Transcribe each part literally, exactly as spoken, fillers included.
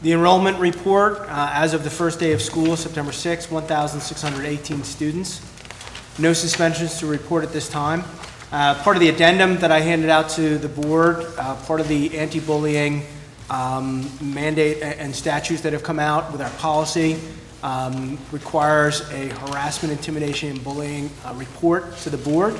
The enrollment report, uh, as of the first day of school, September sixth, one thousand six hundred eighteen students. No suspensions to report at this time. Uh, part of the addendum that I handed out to the board, uh, part of the anti-bullying um, mandate and statutes that have come out with our policy um, requires a harassment, intimidation, and bullying uh, report to the board.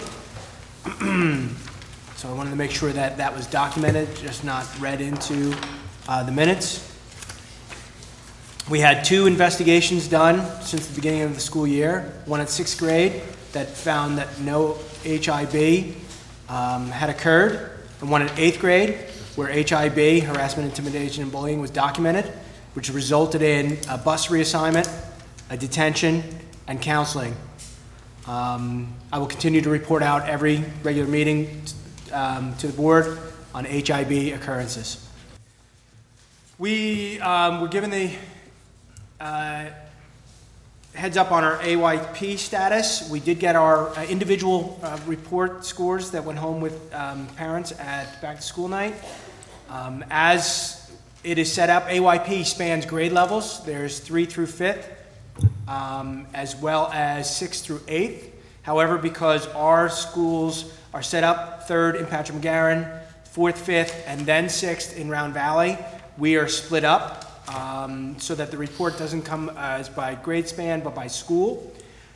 So I wanted to make sure that that was documented, just not read into uh, the minutes. We had two investigations done since the beginning of the school year, one at sixth grade that found that no H I B um, had occurred, and one at eighth grade where H I B, harassment, intimidation, and bullying, was documented, which resulted in a bus reassignment, a detention, and counseling. Um, I will continue to report out every regular meeting um, to the board on H I B occurrences. We um, were given the uh, heads up on our A Y P status. We did get our uh, individual uh, report scores that went home with um, parents at back to school night. Um, as it is set up, A Y P spans grade levels. There's three through fifth, um, as well as sixth through eighth. However, because our schools are set up third in Patrick McGarren, fourth, fifth, and then sixth in Round Valley, we are split up um, so that the report doesn't come as by grade span, but by school.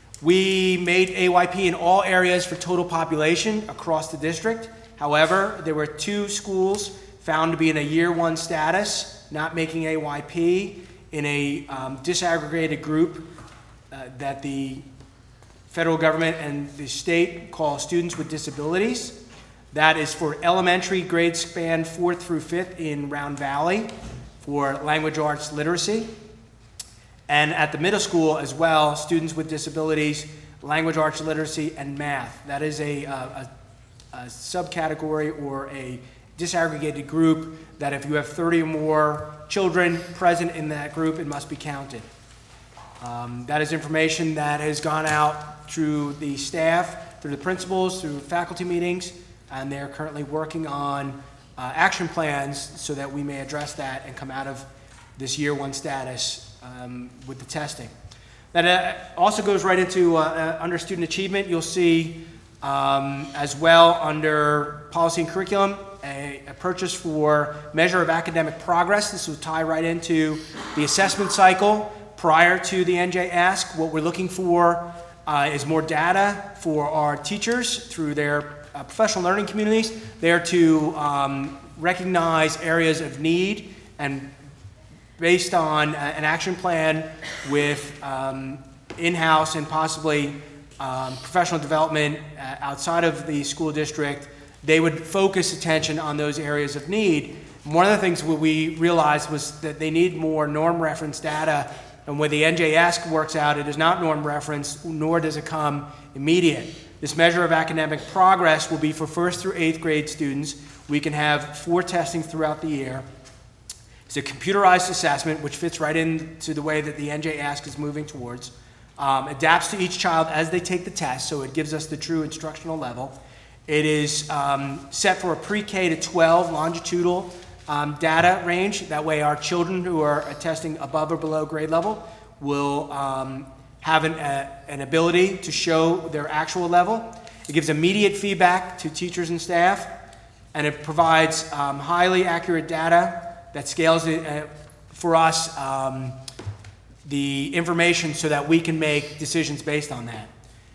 We made A Y P in all areas for total population across the district. However, there were two schools found to be in a year one status, not making A Y P, in a um, disaggregated group uh, that the federal government and the state call students with disabilities. That is for elementary grade span fourth through fifth in Round Valley for language arts literacy. And at the middle school as well, students with disabilities, language arts literacy, and math. That is a, a, a, a subcategory or a disaggregated group that if you have thirty or more children present in that group, it must be counted. Um, that is information that has gone out through the staff, through the principals, through faculty meetings, and they're currently working on uh, action plans so that we may address that and come out of this year one status um, with the testing. That uh, also goes right into uh, uh, under student achievement. You'll see um, as well under policy and curriculum a, a purchase for measure of academic progress. This will tie right into the assessment cycle prior to the N J Ask. What we're looking for uh, is more data for our teachers through their uh, professional learning communities. They're to um, recognize areas of need and based on uh, an action plan with um, in-house and possibly um, professional development uh, outside of the school district, they would focus attention on those areas of need. One of the things what we realized was that they need more norm reference data, and when the N J Ask works out, it is not norm reference, nor does it come immediate. This measure of academic progress will be for first through eighth grade students. We can have four testing throughout the year. It's a computerized assessment, which fits right into the way that the N J Ask is moving towards. Um, adapts to each child as they take the test, so it gives us the true instructional level. It is um, set for a pre-K to twelve longitudinal um, data range. That way our children who are testing above or below grade level will um, have an, uh, an ability to show their actual level. It gives immediate feedback to teachers and staff, and it provides um, highly accurate data that scales it, uh, for us um, the information so that we can make decisions based on that.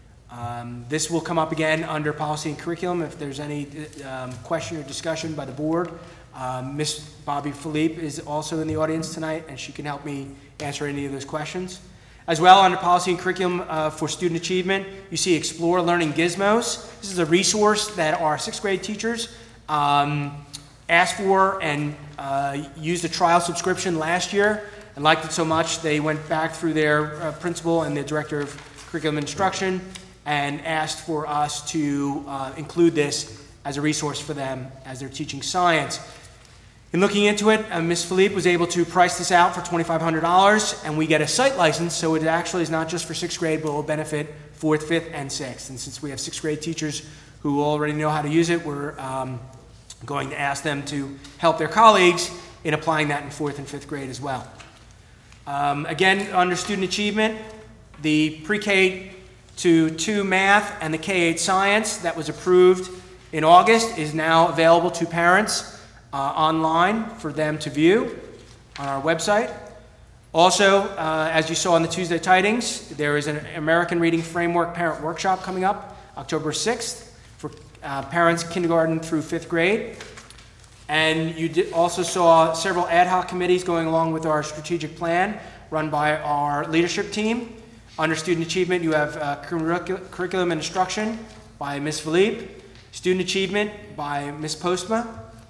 Um, this will come up again under policy and curriculum if there's any um, question or discussion by the board. Um, Miz Bobby Philippe is also in the audience tonight, and she can help me answer any of those questions. As well, under policy and curriculum uh, for student achievement, you see Explore Learning Gizmos. This is a resource that our sixth grade teachers um, asked for and uh, used a trial subscription last year and liked it so much they went back through their uh, principal and the director of curriculum instruction and asked for us to uh, include this as a resource for them as they're teaching science. In looking into it, uh, Miz Philippe was able to price this out for twenty-five hundred dollars, and we get a site license, so it actually is not just for sixth grade, but will benefit fourth, fifth, and sixth. And since we have sixth grade teachers who already know how to use it, we're um, going to ask them to help their colleagues in applying that in fourth and fifth grade as well. Um, again, under student achievement, the pre-K to two math and the K eight science that was approved in August is now available to parents uh, online for them to view on our website. Also, uh, as you saw in the Tuesday tidings, there is an American Reading Framework Parent Workshop coming up October sixth for uh, parents kindergarten through fifth grade. And you did also saw several ad hoc committees going along with our strategic plan run by our leadership team. Under student achievement, you have uh, curricu- curriculum and instruction by Miz Philippe, student achievement by Miz Postma.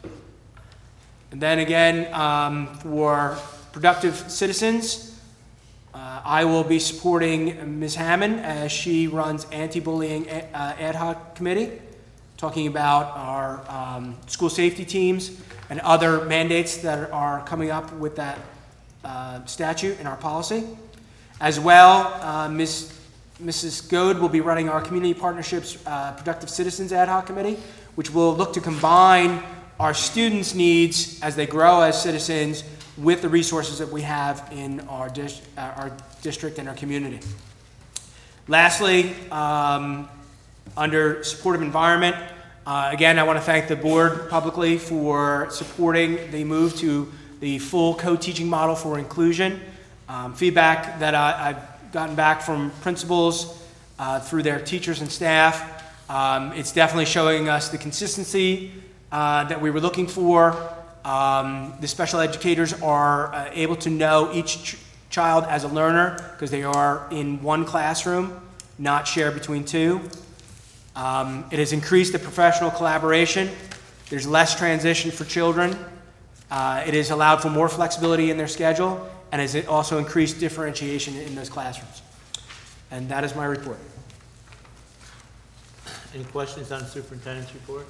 And then again, um, for productive citizens, uh, I will be supporting Miz Hammond as she runs anti-bullying uh, ad hoc committee, talking about our um, school safety teams and other mandates that are coming up with that uh, statute in our policy. As well, uh, Miz Missus Goad will be running our Community Partnerships uh, Productive Citizens Ad Hoc Committee, which will look to combine our students' needs as they grow as citizens with the resources that we have in our, dis- uh, our district and our community. Lastly, um, under supportive environment, uh, again, I want to thank the board publicly for supporting the move to the full co-teaching model for inclusion. Um, feedback that I, I've gotten back from principals uh, through their teachers and staff, um, it's definitely showing us the consistency uh, that we were looking for. Um, the special educators are uh, able to know each ch- child as a learner because they are in one classroom, not shared between two. Um, it has increased the professional collaboration. There's less transition for children. Uh, it has allowed for more flexibility in their schedule, and has also increased differentiation in those classrooms. And that is my report. Any questions on the superintendent's report?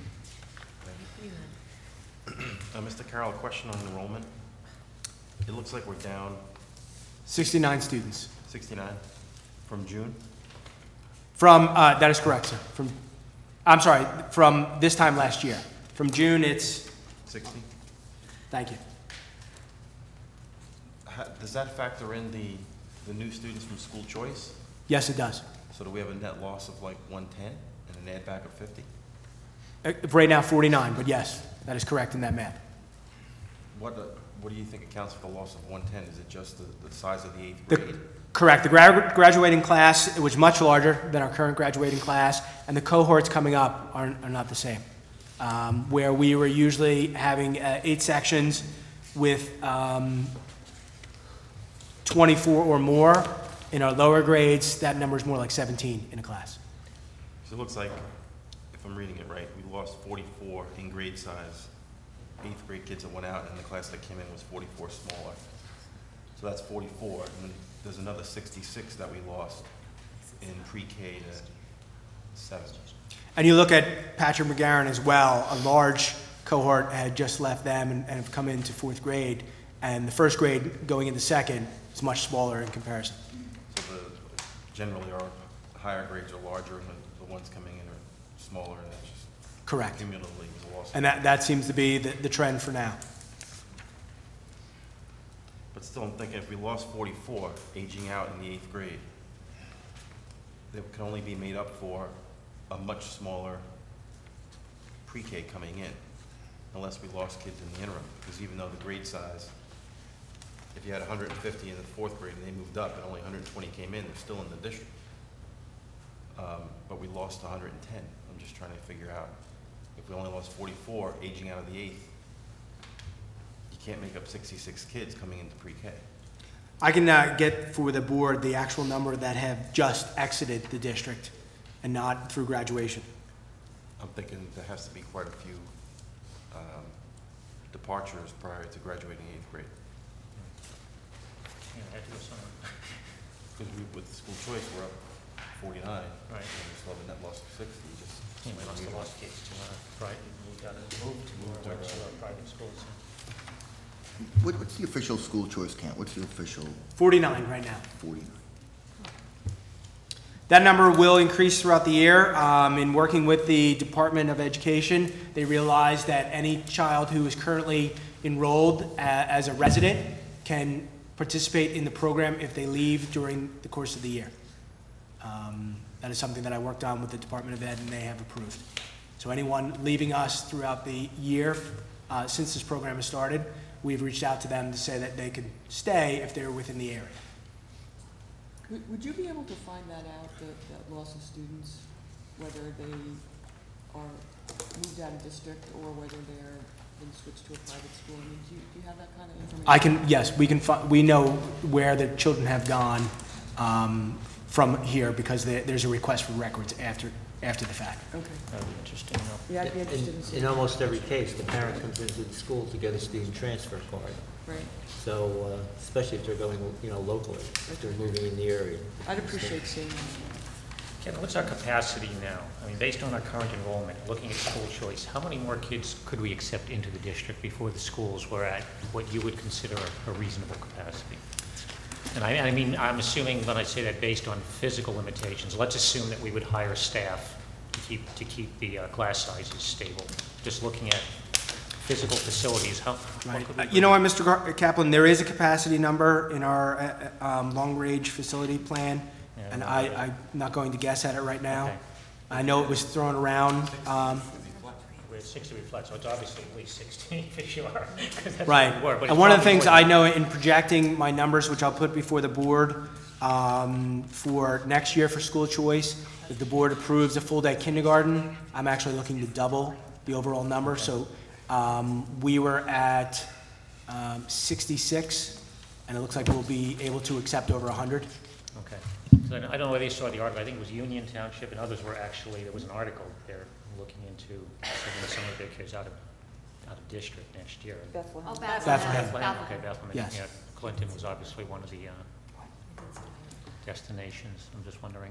Uh, Mister Carroll, a question on enrollment. It looks like we're down sixty-nine students. sixty-nine from June. From, uh, that is correct, sir. From, I'm sorry, from this time last year. From June, it's, sixty. thank you. How, does that factor in the, the new students from school choice? Yes, it does. So do we have a net loss of like one ten and an add back of fifty? Uh, Right now, forty-nine, but yes, that is correct in that math. What, uh, what do you think accounts for the loss of one ten? Is it just the, the size of the eighth The- grade? Correct. The gra- graduating class, it was much larger than our current graduating class, and the cohorts coming up are, are not the same. Um, where we were usually having uh, eight sections with um, twenty-four or more, in our lower grades, that number is more like seventeen in a class. So it looks like, if I'm reading it right, we lost forty-four in grade size. Eighth grade kids that went out, and the class that came in was forty-four smaller. So that's forty-four, and then there's another sixty-six that we lost in pre-K to seven. And you look at Patrick McGarren as well, a large cohort had just left them and, and have come into fourth grade, and the first grade going into second is much smaller in comparison. So the, generally our higher grades are larger, and the, the ones coming in are smaller, and that's just Correct. cumulatively was a loss. And that, that seems to be the, the trend for now. But still, I'm thinking if we lost forty-four aging out in the eighth grade, that can only be made up for a much smaller pre-K coming in, unless we lost kids in the interim. Because even though the grade size, if you had one hundred fifty in the fourth grade and they moved up and only one hundred twenty came in, they're still in the district. Um, but we lost one hundred ten. I'm just trying to figure out, if we only lost forty-four aging out of the eighth, you can't make up sixty-six kids coming into pre-K. I can uh, get for the board the actual number that have just exited the district and not through graduation. I'm thinking there has to be quite a few um, departures prior to graduating eighth grade. Yeah, had to go somewhere. Because we, with school choice, we're up forty-nine. Right. And we still have a net loss of sixty, just. Yeah, we lost a lot of kids to uh, private, we got to move to more Move to, to uh, our private schools. What, what's the official school choice count? What's the official forty-nine right now. forty-nine? That number will increase throughout the year. Um, in working with the Department of Education, they realized that any child who is currently enrolled a, as a resident can participate in the program if they leave during the course of the year. Um, that is something that I worked on with the Department of Ed and they have approved. So anyone leaving us throughout the year, uh, since this program has started, we've reached out to them to say that they can stay if they're within the area. Would, would you be able to find that out, that, that loss of students, whether they are moved out of district or whether they're been switched to a private school? I mean, do you, do you have that kind of information? I can, yes, we can, fi- we know where the children have gone um, from here because there- there's a request for records after, after the fact. Okay. That'd be interesting, you know. Yeah, I'd be interested in In, seeing. in almost every case, the parent comes into the school to get a student transfer card. Right. So, uh, especially if they're going, you know, locally, if they're moving in the area. I'd appreciate seeing that. Ken, what's our capacity now? I mean, based on our current enrollment, looking at school choice, how many more kids could we accept into the district before the schools were at what you would consider a reasonable capacity? And I, I mean, I'm assuming when I say that based on physical limitations, let's assume that we would hire staff to keep, to keep the uh, class sizes stable. Just looking at physical facilities, how, what Right. could Uh, we You know what, Mister Gar- Kaplan, there is a capacity number in our uh, uh, um, long-range facility plan, Yeah, and well, I, I'm not going to guess at it right now. Okay. I know it was thrown around. um, We're at sixty reflects, so it's obviously at least sixteen for sure. 'cause that's Right. what we were, but And it's one of the probably things more I than- know in projecting my numbers, which I'll put before the board um, for next year for school choice, if the board approves a full-day kindergarten, I'm actually looking to double the overall number. So um, we were at um, sixty-six, and it looks like we'll be able to accept over one hundred. Okay. So I don't I don't know whether you saw the article, I think it was Union Township and others were actually, there was an article there looking into sending some of their kids out of, out of district next year. Bethlehem. Oh, Bethlehem. Bethlehem, okay, Bethlehem. Yes. Yeah, Clinton was obviously one of the uh, destinations. I'm just wondering.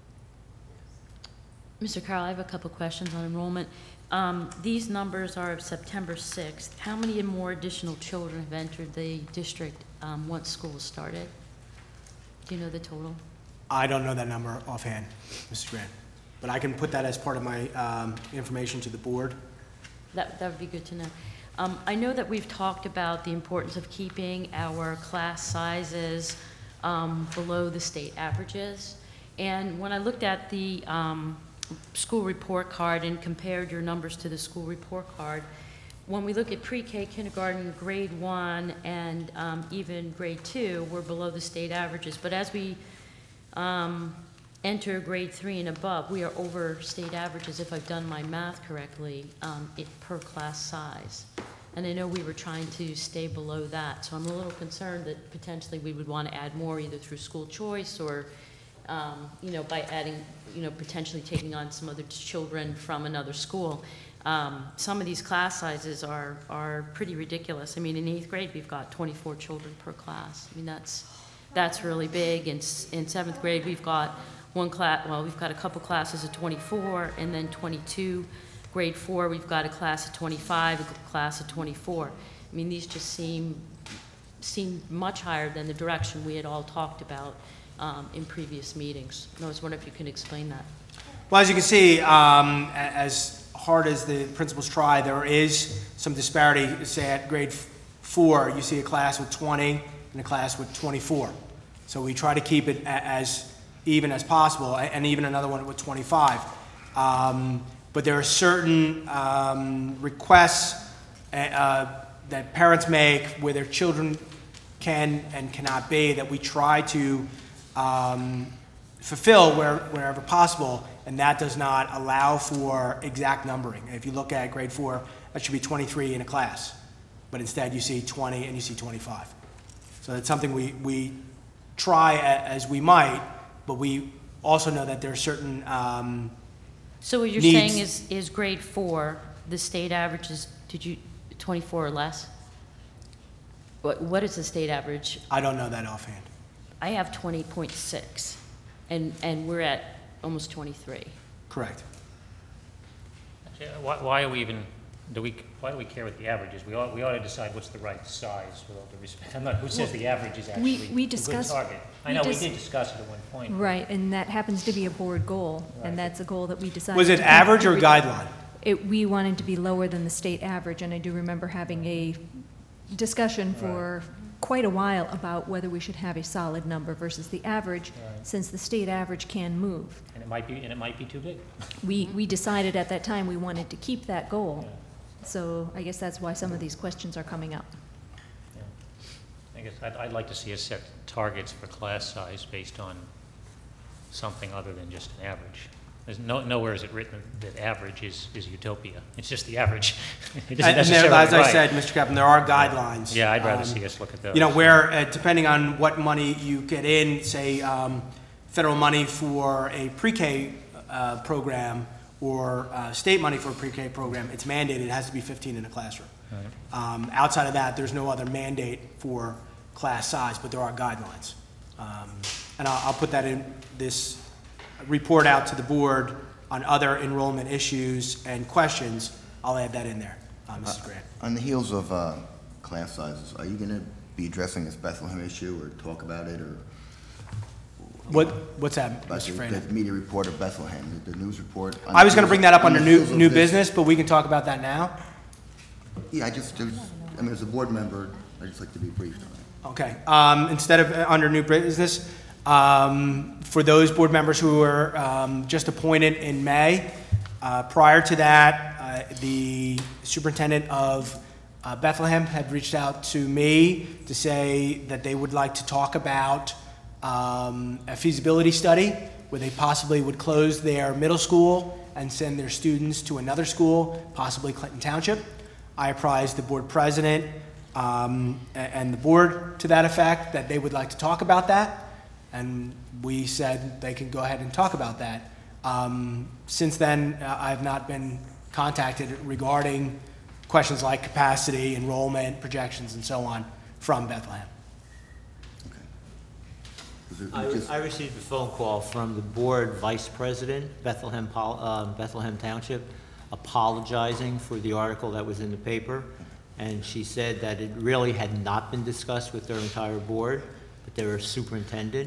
Mister Carroll, I have a couple questions on enrollment. Um, These numbers are of September sixth. How many more additional children have entered the district um, once school started? Do you know the total? I don't know that number offhand, Mister Grant, but I can put that as part of my um, information to the board. That, that would be good to know. Um, I know that we've talked about the importance of keeping our class sizes um, below the state averages. And when I looked at the um, school report card and compared your numbers to the school report card, when we look at pre-K, kindergarten, grade one, and um, even grade two, we're below the state averages. But as we um, enter grade three and above, we are over state averages, if I've done my math correctly, um, it, per class size. And I know we were trying to stay below that, so I'm a little concerned that potentially we would want to add more either through school choice or, um, you know, by adding, you know, potentially taking on some other children from another school. Um, some of these class sizes are, are pretty ridiculous. I mean, in eighth grade, we've got twenty-four children per class. I mean, that's, that's really big. In, s- in seventh grade, we've got one class, well, we've got a couple classes of twenty-four and then twenty-two. Grade four, we've got a class of twenty-five, a class of twenty-four. I mean, these just seem, seem much higher than the direction we had all talked about um, in previous meetings. And I was wondering if you can explain that. Well, as you can see, um, a- as hard as the principals try, there is some disparity. Say at grade f- four, you see a class with twenty and a class with twenty-four. So we try to keep it a- as even as possible, a- and even another one with twenty-five. Um, but there are certain um, requests uh, uh, that parents make where their children can and cannot be that we try to um, fulfill where, wherever possible, and that does not allow for exact numbering. If you look at grade four, that should be twenty-three in a class, but instead you see twenty and you see twenty-five. So that's something we, we try a- as we might, but we also know that there are certain, um, So what you're Needs- saying is, is grade four, the state average is, did you, twenty-four or less? What, what is the state average? I don't know that offhand. I have twenty point six, and, and we're at almost twenty-three. Correct. Actually, Why, why are we even Do we, why do we care what the average is? We ought, we ought to decide what's the right size with all due respect. I'm not, who says the average is we- actually we a good discussed- target? I we know, we dis- did discuss it at one point. Right, and that happens to be a board goal, Right. and that's a goal that we decided. Was it to keep average or every- guideline? It, we wanted to be lower than the state average, and I do remember having a discussion for quite a while about whether we should have a solid number versus the average, Right. since the state average can move. And it might be, and it might be too big. We, we decided at that time we wanted to keep that goal, Yeah. so I guess that's why some of these questions are coming up. Yeah. I guess I'd, I'd like to see us set targets for class size based on something other than just an average. There's no, nowhere is it written that average is, is utopia. It's just the average. It isn't And and there, necessarily as I right. said, Mister Kaplan, there are guidelines. Yeah, I'd rather Um, see us look at those. You know, where, uh, depending on what money you get in, say, um, federal money for a pre-K uh, program or uh, state money for a pre-K program, it's mandated, it has to be fifteen in a classroom. Right. Um, Outside of that, there's no other mandate for class size, but there are guidelines. Um, And I'll, I'll put that in this report out to the board on other enrollment issues and questions. I'll add that in there, uh, Missus Grant. On the heels of uh, class sizes, are you going to be addressing this Bethlehem issue or talk about it, or What, what's that, about Mister the, Frana? the media report of Bethlehem, the, the news report? on I the was gonna heels bring of- that up on under the new, heels of new this- business, but we can talk about that now. Yeah, I just, there's, I mean, as a board member, I just like to be briefed on it. Okay, um, instead of uh, under new business, um, for those board members who were, um, just appointed in May, uh, prior to that, uh, the superintendent of uh, Bethlehem had reached out to me to say that they would like to talk about, um, a feasibility study where they possibly would close their middle school and send their students to another school, possibly Clinton Township. I apprised the board president um, a- and the board to that effect, that they would like to talk about that, and we said they can go ahead and talk about that. Um, Since then, uh, I have not been contacted regarding questions like capacity, enrollment, projections, and so on from Bethlehem. Okay. 'Cause it- I, it just- I received a phone call from the board vice president, Bethlehem, Pol- um, Bethlehem Township, apologizing for the article that was in the paper. And she said that it really had not been discussed with their entire board, but their superintendent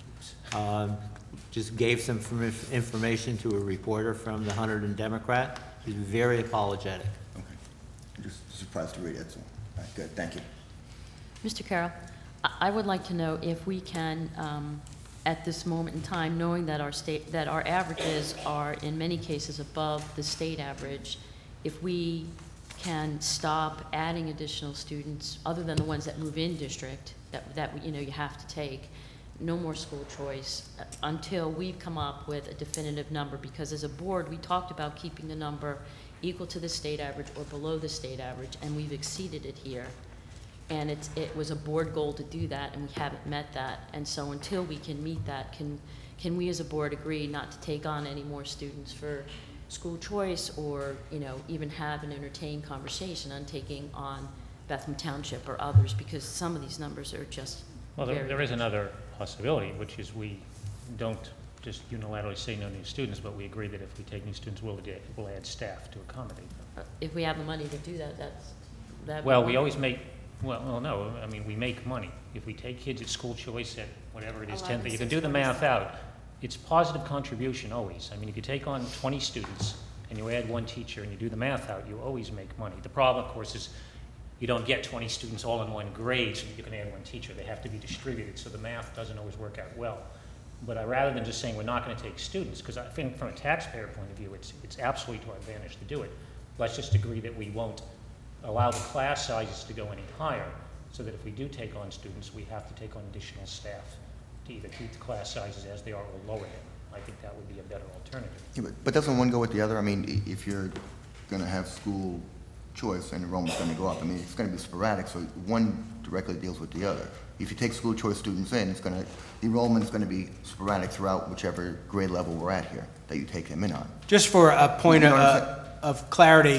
um, just gave some inf- information to a reporter from the Hunterdon Democrat. She was very apologetic. Okay. I'm just surprised to read it, so, all right, good, thank you. Mister Carroll, I I would like to know if we can, um, at this moment in time, knowing that our state, that our averages are in many cases above the state average, if we can stop adding additional students, other than the ones that move in district, that, that, you know, you have to take, no more school choice, uh, until we've come up with a definitive number, because as a board, we talked about keeping the number equal to the state average or below the state average, and we've exceeded it here. And it's, it was a board goal to do that, and we haven't met that. And so until we can meet that, can, can we as a board agree not to take on any more students for school choice, or, you know, even have an entertained conversation on taking on Bethlehem Township or others, because some of these numbers are just Well, there, very. there is another possibility, which is we don't just unilaterally say no new students, but we agree that if we take new students, we'll add, we'll add staff to accommodate them. If we have the money to do that, that's, that. Well, we always make, well, well, no, I mean, we make money. If we take kids at school choice at whatever it is, ten, you can do the math out. It's positive contribution always. I mean, if you take on twenty students and you add one teacher and you do the math out, you always make money. The problem, of course, is you don't get twenty students all in one grade, so you can add one teacher. They have to be distributed, so the math doesn't always work out well. But I, rather than just saying we're not going to take students, because I think from a taxpayer point of view, it's, it's absolutely to our advantage to do it. Let's just agree that we won't allow the class sizes to go any higher, so that if we do take on students, we have to take on additional staff to either keep the class sizes as they are or lower them. I think that would be a better alternative. Yeah, but, but doesn't one go with the other? I mean, i- if you're going to have school choice and enrollment's going to go up, I mean, it's going to be sporadic, so one directly deals with the other. If you take school choice students in, it's going to, the enrollment is going to be sporadic throughout whichever grade level we're at here, that you take them in on. Just for a point You of, know what I'm uh, of clarity,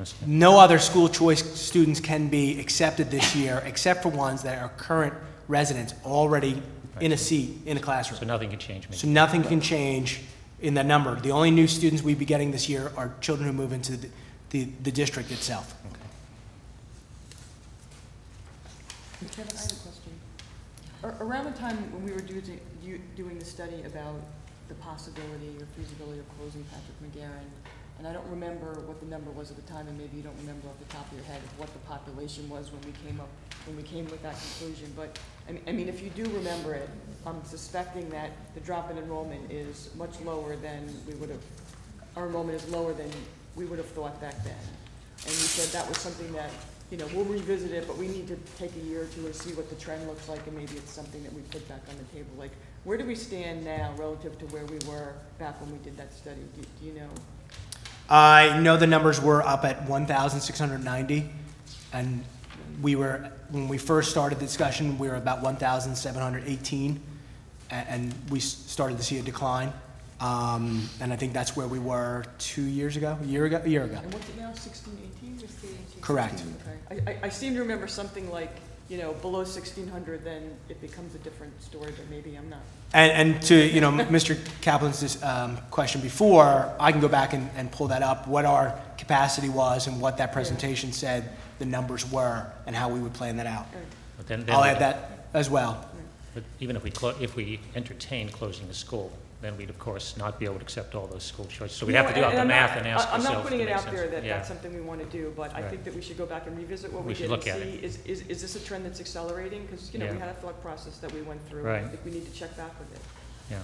no other school choice students can be accepted this year, except for ones that are current residents already in a seat in a So classroom. nothing can change. maybe. So nothing can change in the number. The only new students we'd be getting this year are children who move into the, the, the district itself. Kevin, I have a question. Ar- Around the time when we were doing, you, doing the study about the possibility or feasibility of closing Patrick McGarren, and I don't remember what the number was at the time, and maybe you don't remember off the top of your head of what the population was when we came up, when we came with that conclusion, but, I mean, I mean, if you do remember it, I'm suspecting that the drop in enrollment is much lower than we would have, our enrollment is lower than we would have thought back then. And you said that was something that, you know, we'll revisit it, but we need to take a year or two and see what the trend looks like, and maybe it's something that we put back on the table. Like, where do we stand now relative to where we were back when we did that study? Do, do you know? I know the numbers were up at one thousand six hundred ninety, and we were, when we first started the discussion, we were about one thousand seven hundred eighteen, a- and we s- started to see a decline. Um, and I think that's where we were two years ago, a year ago, a year ago. And what's it now, sixteen, eighteen? Correct. Okay. I, I, I seem to remember something like, you know, below sixteen hundred, then it becomes a different story, but maybe I'm not. And, and to, you know, Mister Kaplan's um, question before, I can go back and, and pull that up, what our capacity was and what that presentation said the numbers were and how we would plan that out. But then, then I'll we'd- add that as well. But even if we, clo- if we entertain closing the school, then we'd of course not be able to accept all those school choices. So we have to do No, out the I'm math not- and ask I- I'm ourselves. not putting if it makes out sense. there that Yeah. that's something we want to do, but I Right. think that we should go back and revisit what We we should did and look at see, it. is, is, is this a trend that's accelerating? Because, you know, we Yeah. had a thought process that we went through. Right. I think we need to check back with it. Yeah.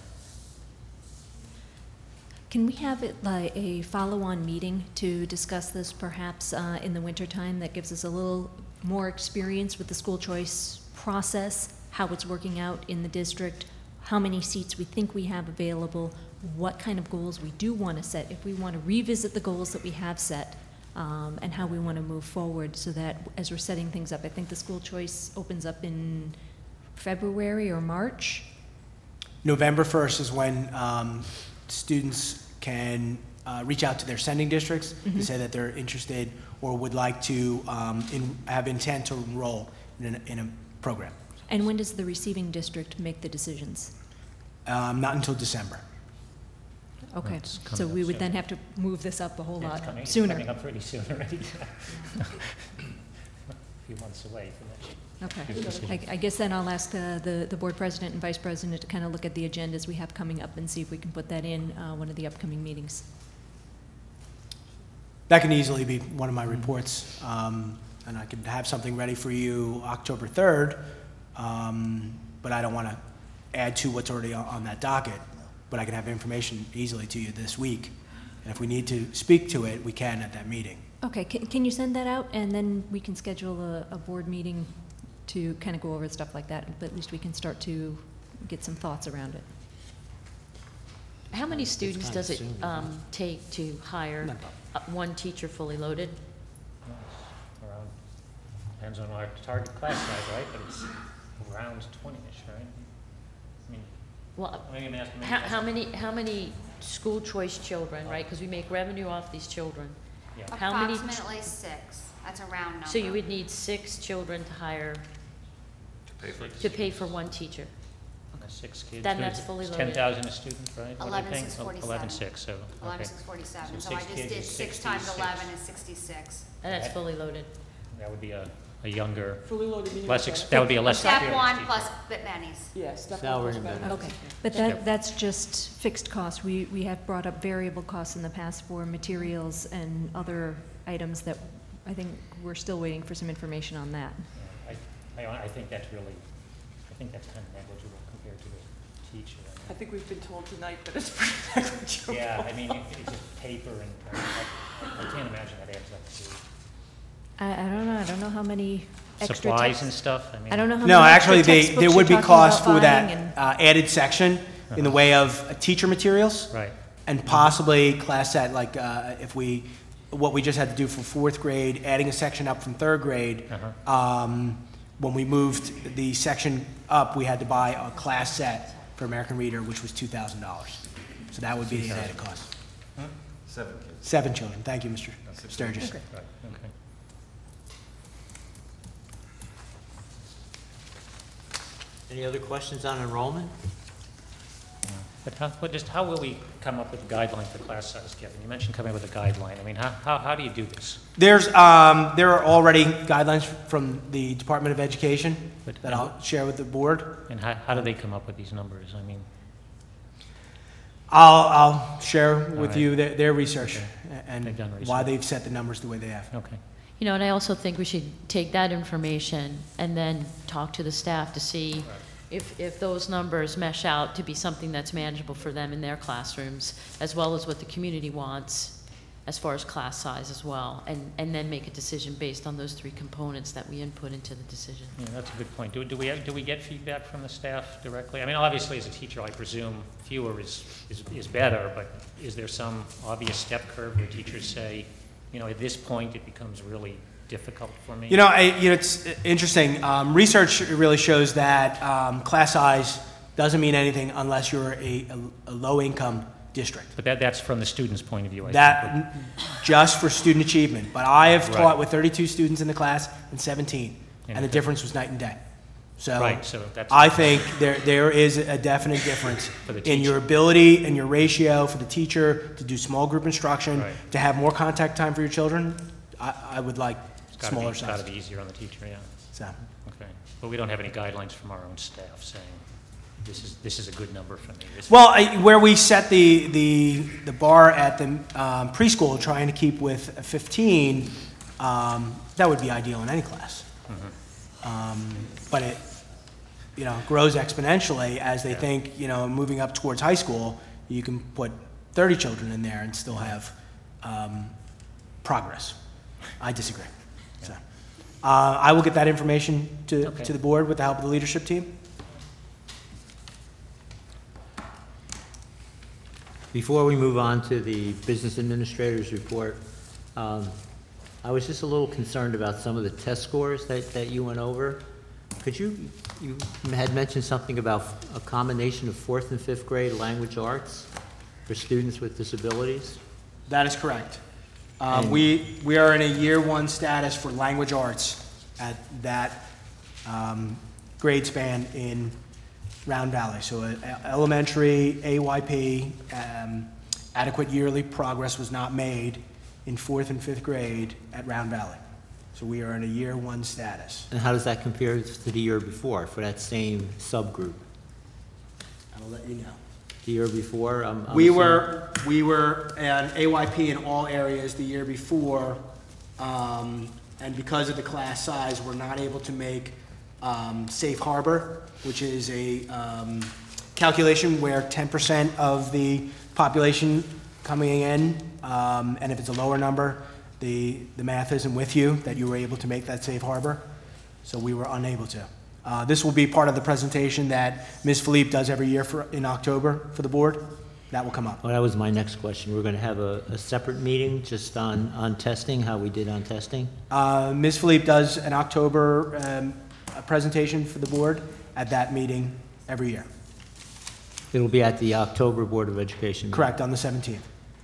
Can we have it like a follow-on meeting to discuss this perhaps uh, in the wintertime that gives us a little more experience with the school choice process, how it's working out in the district, how many seats we think we have available, what kind of goals we do want to set, if we want to revisit the goals that we have set, um, and how we want to move forward so that as we're setting things up, I think the school choice opens up in February or March. November first is when um, students can uh, reach out to their sending districts to say that they're interested or would like to um, in, have intent to enroll in, an, in a program. And when does the receiving district make the decisions? Um, not until December. Okay, It's so coming we up would soon. then have to move this up a whole Yeah, it's lot coming- it's sooner. coming up pretty soon already. A few months away from that. Okay. decision. I, I guess then I'll ask the, the, the board president and vice president to kind of look at the agendas we have coming up and see if we can put that in uh, one of the upcoming meetings. That can easily be one of my reports, um, and I could have something ready for you October third, um, but I don't want to add to what's already on, on that docket, but I can have information easily to you this week. And if we need to speak to it, we can at that meeting. Okay, can, can you send that out and then we can schedule a, a board meeting to kind of go over stuff like that, but at least we can start to get some thoughts around it. How many It's students kinda does it soon, isn't um, take to hire No. uh, one teacher fully loaded? Around, depends on our target class size, right? But it's around twenty-ish, right? I mean, Well, I mean, ask me. how, how many, how many school choice children, right? Because we make revenue off these children. Yeah. How many- Approximately six. That's a round number. So you would need six children to hire, to pay for one teacher. Six kids. Then that's fully It's loaded. ten thousand a student, right? What am I Eleven paying? six Oh, forty-seven. Eleven six, so, Eleven okay. six forty-seven, So so I six just kids did is six times sixty-six. eleven is sixty-six. And that's Right. fully loaded. That would be a, a younger, Fully loaded meaning. less, what? ex- that would be a less Step experienced one teacher. plus bit bennies. Yeah, step one Salary plus and benefits. Okay, but Yep. that, that's just fixed costs. We, we have brought up variable costs in the past for materials and other items that I think we're still waiting for some information on that. I, I, I think that's really, I think that's kind of negligible compared to the teacher. I think we've been told tonight that it's pretty negligible. Yeah, I mean, it- it's just paper and, I, I I can't imagine that adds up to I, I don't know, I don't know how many extra supplies texts. and stuff, I mean. I don't know how many No, extra actually, they, textbooks there you're would be talking costs about for buying that and- uh, added section in the way of uh, teacher materials. Right. And possibly class set, like uh, if we, what we just had to do for fourth grade, adding a section up from third grade. Uh-huh. Um, when we moved the section up, we had to buy a class set for American Reader, which was two thousand dollars. So that would be the added cost. Seven kids. Seven children. Thank you, Mister Sturgis. Right, okay. Any other questions on enrollment? But how, but just how will we come up with a guideline for class size, Kevin? You mentioned coming up with a guideline. I mean, how, how, how do you do this? There's, um, there are already guidelines from the Department of Education But- that I'll share with the board. And how, how do they come up with these numbers? I mean, I'll, I'll share with right. you their, their research Okay. and They've done why research. they've set the numbers the way they have. okay. You know, and I also think we should take that information and then talk to the staff to see if, if those numbers mesh out to be something that's manageable for them in their classrooms, as well as what the community wants as far as class size as well, and, and then make a decision based on those three components that we input into the decision. Yeah, that's a good point. Do, do we, do we get feedback from the staff directly? I mean, obviously, as a teacher, I presume fewer is, is, is better, but is there some obvious step curve where teachers say, you know, at this point, it becomes really difficult for me? You know, I, you know, it's interesting. Um, research really shows that um, class size doesn't mean anything unless you're a, a, a low-income district. But that, that's from the student's point of view, I think. That, just for student achievement. But I have Right. taught with thirty-two students in the class and seventeen, and the And- difference was night and day. So Right, so that's. I think there, there is a definite difference For the in your teacher. ability and your ratio for the teacher to do small group instruction, Right. to have more contact time for your children. I, I would like It's gotta smaller be, size. gotta be easier on the teacher, yeah. So, Okay. But we don't have any guidelines from our own staff saying, this is, this is a good number for me. This- well, I, where we set the, the, the bar at the um, preschool, trying to keep with fifteen, um, that would be ideal in any class. Mhm. Um, but it, you know, grows exponentially as they Yeah. think, you know, moving up towards high school, you can put thirty children in there and still have um, progress. I disagree. So, uh, I will get that information to, Okay. to the board with the help of the leadership team. Before we move on to the business administrator's report, um, I was just a little concerned about some of the test scores that, that you went over. Could you, you had mentioned something about a combination of fourth and fifth grade language arts for students with disabilities? That is correct. Um, And- we, we are in a year one status for language arts at that um, grade span in Round Valley. So uh, elementary, A Y P, um, adequate yearly progress was not made in fourth and fifth grade at Round Valley. So we are in a year one status. And how does that compare to the year before for that same subgroup? I'll let you know. The year before, I'm, I'm We assuming- were, we were an A Y P in all areas the year before, um, and because of the class size, we're not able to make um, safe harbor, which is a um, calculation where ten percent of the population coming in, um, and if it's a lower number, the, the math isn't with you, that you were able to make that safe harbor. So we were unable to. Uh, This will be part of the presentation that Miz Philippe does every year for, in October for the board. That will come up. Well, that was my next question. We're going to have a, a separate meeting just on, on testing, how we did on testing? Uh, Miz Philippe does an October um, a presentation for the board at that meeting every year. It'll be at the October Board of Education meeting. Correct, on the seventeenth.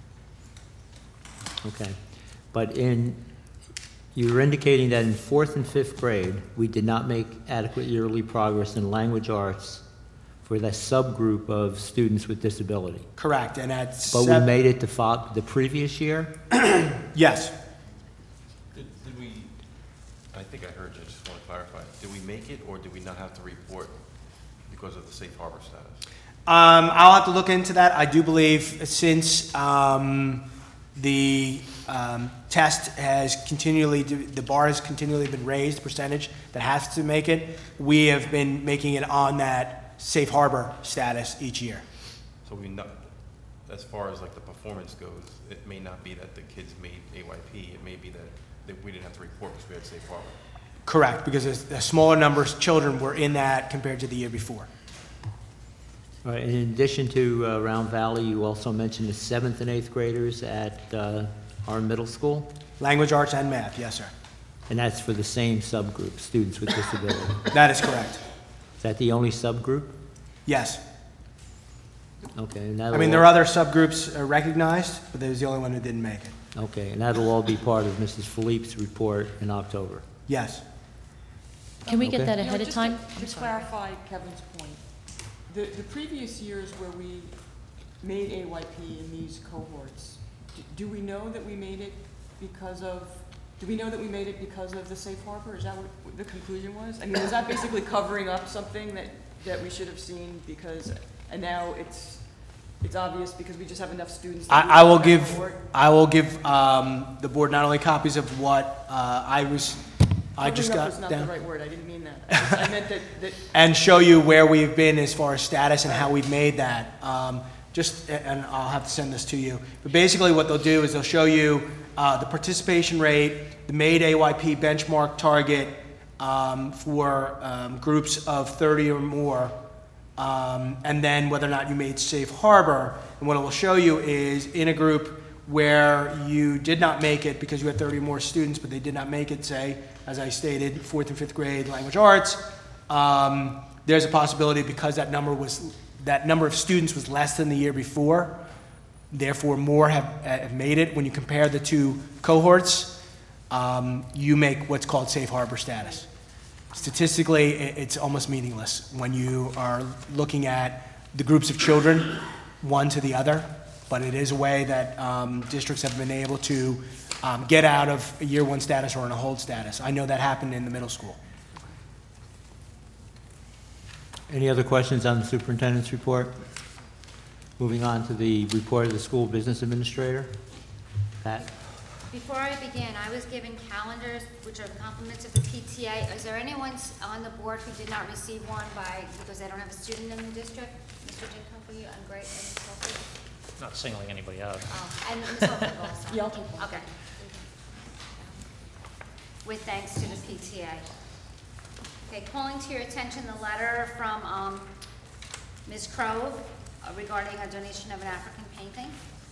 Okay. But in, you were indicating that in fourth and fifth grade, we did not make adequate yearly progress in language arts for that subgroup of students with disability. Correct, and at But we sev- made it the fo- the previous year? yes, Did, did we, I think I heard you, I just want to clarify. Did we make it, or did we not have to report because of the safe harbor status? um, I'll have to look into that. I do believe since um, the um, test has continually, the bar has continually been raised, the percentage that has to make it, we have been making it on that safe harbor status each year. So we not, as far as like the performance goes, it may not be that the kids made A Y P, it may be that, that we didn't have to report because we had safe harbor. Correct, because a a smaller number of children were in that compared to the year before. All right, in addition to uh, Round Valley, you also mentioned the seventh and eighth graders at uh, our middle school? Language arts and math, yes, sir. And that's for the same subgroup, students with disability. That is correct. Is that the only subgroup? Yes. Okay, and that'll I mean, all- there are other subgroups uh, recognized, but there's the only one who didn't make it. Okay, and that'll all be part of Missus Philippe's report in October. Yes. Can we get Okay. that You know, ahead of just time? to- To clarify Kevin's point, the, the previous years where we made A Y P in these cohorts, d- do we know that we made it because of, do we know that we made it because of the safe harbor? Is that what the conclusion was? I mean, is that basically covering up something that, that we should have seen because, and now it's, it's obvious because we just have enough students? that we I, I will can give, afford? I will give um, the board not only copies of what uh, I was, I just Covering up got was not the down, right word, I didn't mean that. I just- I meant that, that, and show you where we've been as far as status and how we've made that. Um, Just, and I'll have to send this to you. But basically what they'll do is they'll show you uh, the participation rate, the made A Y P benchmark target um, for um, groups of thirty or more, um, and then whether or not you made safe harbor. And what it will show you is in a group where you did not make it because you had thirty or more students, but they did not make it, say, as I stated, fourth and fifth grade language arts, um, there's a possibility because that number was, that number of students was less than the year before, therefore more have, have made it. When you compare the two cohorts, um, you make what's called safe harbor status. Statistically, i- it's almost meaningless when you are looking at the groups of children, one to the other, but it is a way that um, districts have been able to um, get out of a year one status or in a hold status. I know that happened in the middle school. Any other questions on the superintendent's report? Moving on to the report of the school business administrator. Pat? Before I begin, I was given calendars, which are the compliments of the P T A. Is there anyone s- on the board who did not receive one by, because they don't have a student in the district? Mister Dinko, for you, and great, and Miz Wilford? Not singling anybody out. Oh, and Miz Wilford also. Yeah, I'll take one. Okay. With thanks to the P T A. Okay, calling to your attention the letter from um, Miz Crove uh, regarding a donation of an African painting.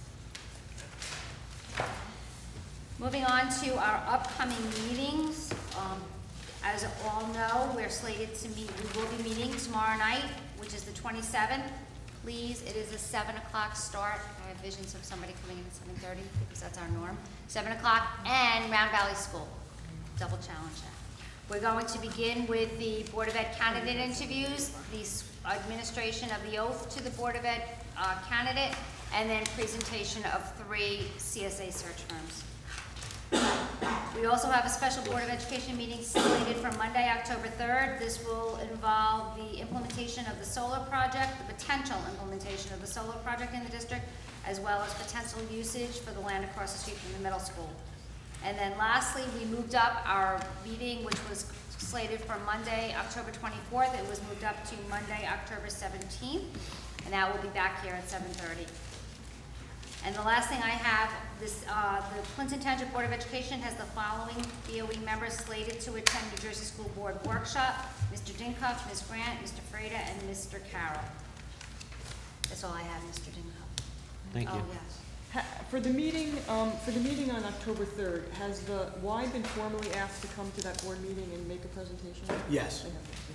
Moving on to our upcoming meetings. Um, As all know, we're slated to meet, we will be meeting tomorrow night, which is the twenty-seventh. Please, it is a seven o'clock start. I have visions of somebody coming in at seven thirty, because that's our norm. seven o'clock, and Round Valley School. Double challenge that. We're going to begin with the Board of Ed candidate interviews, the s- administration of the oath to the Board of Ed uh, candidate, and then presentation of three C S A search firms. We also have a special Board of Education meeting slated for Monday, October third. This will involve the implementation of the solar project, the potential implementation of the solar project in the district, as well as potential usage for the land across the street from the middle school. And then lastly, we moved up our meeting, which was slated for Monday, October twenty-fourth. It was moved up to Monday, October seventeenth, and that will be back here at seven thirty. And the last thing I have, this, uh, the Clinton Township Board of Education has the following B O E members slated to attend New Jersey School Board Workshop: Mister Dinkoff, Miz Grant, Mister Freda, and Mister Carroll. That's all I have, Mister Dinkoff. Thank you. Oh, yes. Ha- For the meeting, um, for the meeting on October third, has the Y been formally asked to come to that board meeting and make a presentation? Yes.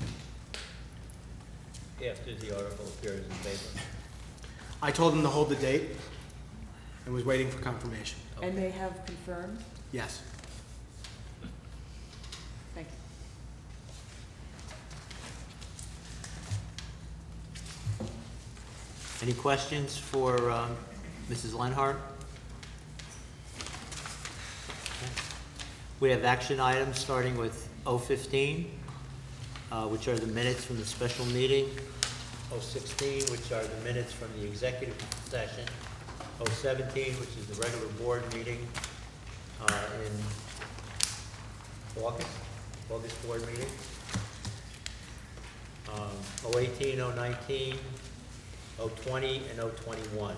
They have. After the article appears in the paper. I told them to hold the date and was waiting for confirmation. And they have confirmed? Yes. Thank you. Any questions for um, Missus Lenhart? Okay. We have action items starting with O fifteen, uh, which are the minutes from the special meeting. O sixteen, which are the minutes from the executive session. O seventeen, which is the regular board meeting uh, in August, August board meeting. Um, O eighteen, O nineteen, O twenty, and O twenty-one.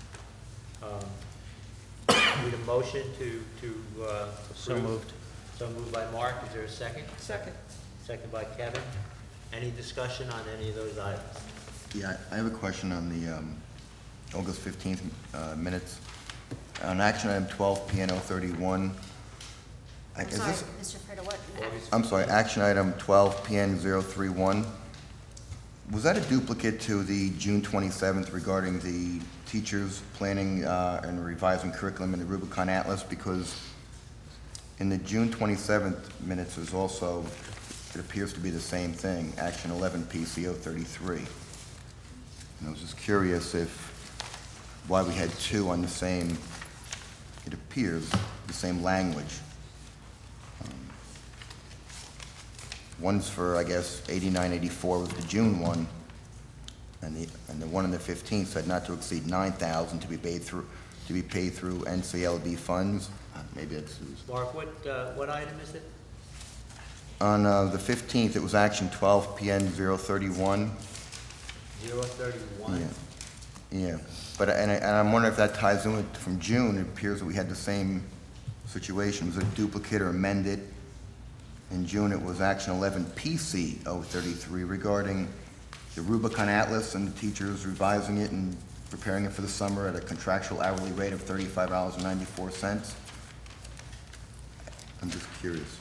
Um, Need a motion to, to uh, So approve? moved. So moved by Mark, is there a second? Second. Second by Kevin. Any discussion on any of those items? Yeah, I have a question on the um, August fifteenth uh, minutes. On action item twelve, P N O thirty-one. I- I'm is sorry, this- Mister Freda, what? I'm sorry, action item twelve, P N zero three one. Was that a duplicate to the June twenty-seventh regarding the teachers planning uh, and revising curriculum in the Rubicon Atlas? Because in the June twenty-seventh minutes is also, it appears to be the same thing, action eleven, P C O thirty-three. And I was just curious if why we had two on the same, it appears, the same language. Um, One's for, I guess, eighty-nine, eighty-four was the June one, and the, and the one on the fifteenth said not to exceed nine thousand to be paid through, to be paid through N C L B funds. Uh, Maybe that's, Mark, what, uh, what item is it? on uh, the fifteenth, it was action twelve P N zero thirty-one. Zero thirty-one? Yeah, yeah, but, and I, and I'm wondering if that ties in with, from June, it appears that we had the same situation, it was a duplicate or amended. In June, it was action eleven P C zero thirty-three regarding the Rubicon Atlas and the teachers revising it and preparing it for the summer at a contractual hourly rate of thirty-five dollars and ninety-four cents. I'm just curious.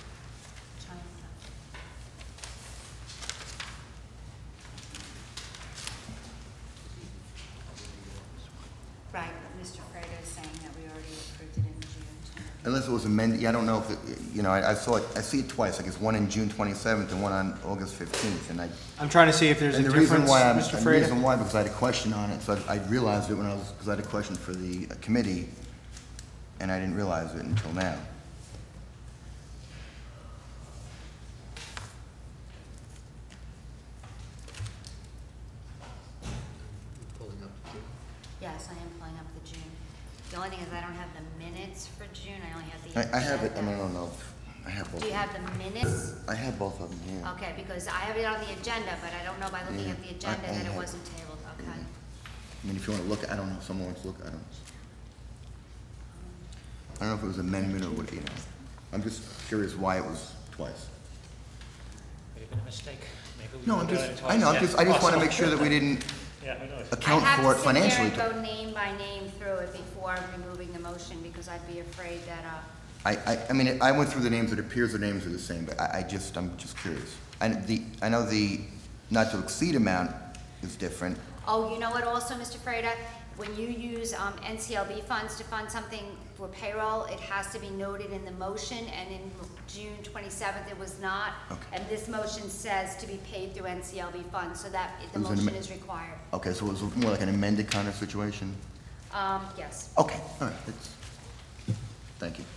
Right, but Mister Freda is saying that we already approved it in June. Unless it was amended, yeah, I don't know if it, you know, I, I saw it, I see it twice, like it's one in June twenty-seventh and one on August fifteenth, and I, I'm trying to see if there's a and the reason difference, why I'm, Mister and the reason Freda. why, because I had a question on it, so I, I realized it when I was, because I had a question for the uh, committee, and I didn't realize it until now. Yes, I am pulling up the June. The only thing is I don't have the minutes for June, I only have the. I, I have it, I agenda. mean, I don't know, I have both. Do you of them. have the minutes? I have both of them here. Okay, because I have it on the agenda, but I don't know by looking Yeah, at the I- agenda I that it have- wasn't tabled, okay? I mean, if you want to look, I don't know, if someone wants to look, I don't. I don't know if it was amendment or what, you know. I'm just curious why it was twice. May have been a mistake. Maybe we No, I'm looked at just, it I know, I'm twice. just, I just want to Possible. make sure that we didn't Yeah, who knows? account I for it financially. have to sit there and go name by name through it before removing the motion, because I'd be afraid that, uh, I, I, I mean, I went through the names, it appears the names are the same, but I, I just, I'm just curious. And the, I know the not to exceed amount is different. oh, you know what also, Mister Freda? When you use, um, N C L B funds to fund something for payroll, it has to be noted in the motion, and in June twenty-seventh, it was not. Okay. And this motion says to be paid through N C L B funds, so that the It was an motion amen- is required. Okay, so it was more like an amended kind of situation? Um, yes. Okay, all right, that's, thank you.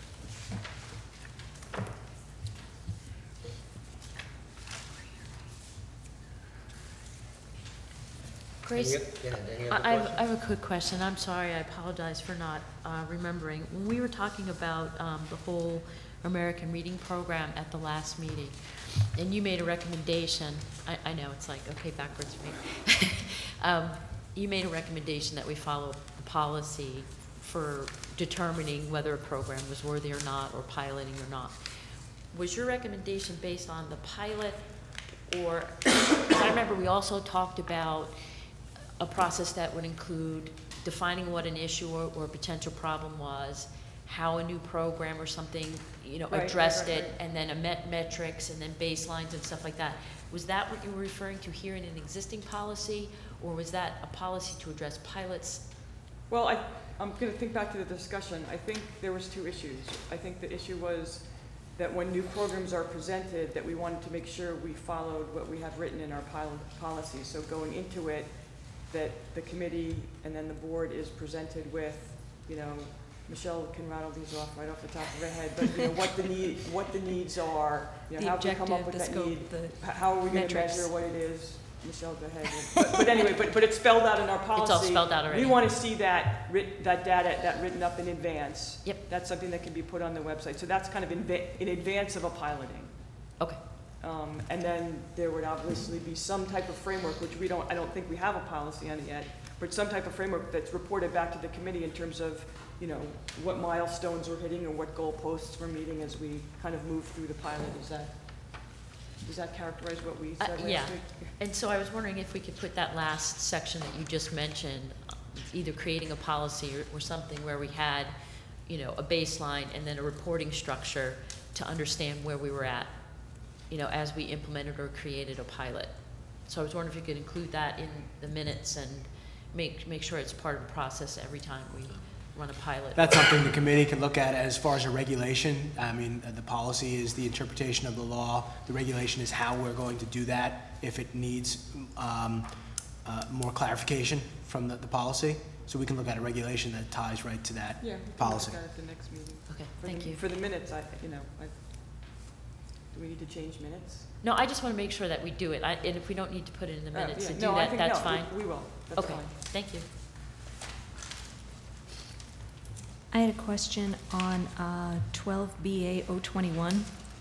Grace, Any- yeah, any I other I have, questions? I have a quick question. I'm sorry, I apologize for not uh, remembering. When we were talking about um, the whole American Reading Program at the last meeting, and you made a recommendation, I, I know, it's like, okay, backwards for me. Um, You made a recommendation that we follow the policy for determining whether a program was worthy or not, or piloting or not. Was your recommendation based on the pilot, or, because I remember we also talked about a process that would include defining what an issue or, or potential problem was, how a new program or something, you know, Right, right, addressed right, it, right. and then a met metrics, and then baselines and stuff like that. Was that what you were referring to here in an existing policy, or was that a policy to address pilots? Well, I, I'm gonna think back to the discussion. I think there was two issues. I think the issue was that when new programs are presented, that we wanted to make sure we followed what we have written in our pilot policy. So going into it, that the committee and then the board is presented with, you know, Michelle can rattle these off right off the top of her head, but, you know, what the need, what the needs are, you know, The how do we come up objective, with the that scope, need? the H- How are we gonna metrics. measure what it is? Michelle, go ahead. But, but anyway, but, but it's spelled out in our policy. It's all spelled out already. We wanna see that writ, that data, that written up in advance. Yep. That's something that can be put on the website, so that's kind of in, in advance of a piloting. Okay, Um, and then there would obviously be some type of framework, which we don't, I don't think we have a policy on it yet, but some type of framework that's reported back to the committee in terms of, you know, what milestones we're hitting and what goalposts we're meeting as we kind of move through the pilot. Is that, does that characterize what we Uh, said last yeah. week? and so I was wondering if we could put that last section that you just mentioned, either creating a policy or, or something where we had, you know, a baseline and then a reporting structure to understand where we were at, you know, as we implemented or created a pilot. So I was wondering if you could include that in the minutes and make, make sure it's part of the process every time we run a pilot. That's something the committee can look at as far as a regulation. I mean, uh, the policy is the interpretation of the law. The regulation is how we're going to do that if it needs um, uh, more clarification from the, the policy. so we can look at a regulation that ties right to that Yeah, we can look policy. at that at the next meeting. Okay, For thank the- you. For the minutes, I, you know, I, do we need to change minutes? No, I just want to make sure that we do it, I- and if we don't need to put it in the Uh, minutes yeah, to do no, I that, think- that's no, we- fine. We will, that's Okay, fine. thank you. I had a question on uh, twelve B A zero twenty-one.